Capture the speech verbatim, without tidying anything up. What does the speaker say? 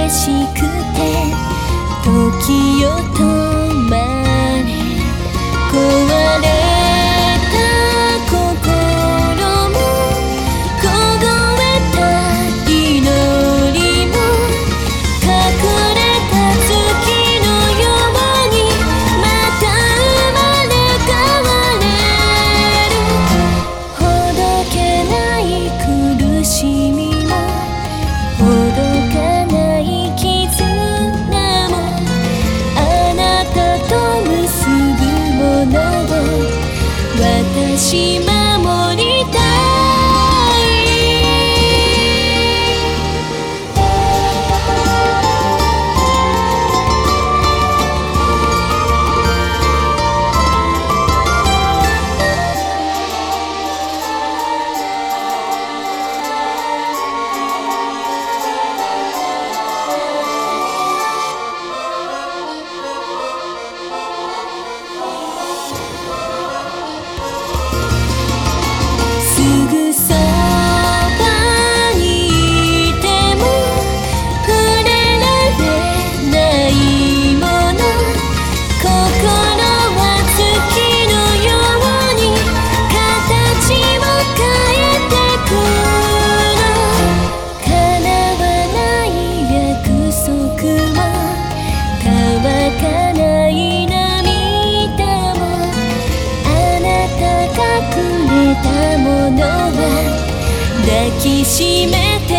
嬉しくて時よ止まれ壊れた心も凍えた祈りも隠れた月のようにまた生まれ変われるほどけない苦しみもほどかない絆もあなたと結ぶものを私守りたいすぐそばにいても触れられないもの心は月のように形を変えてくの叶わない約束も乾かない涙もあなたがくれたものは抱きしめて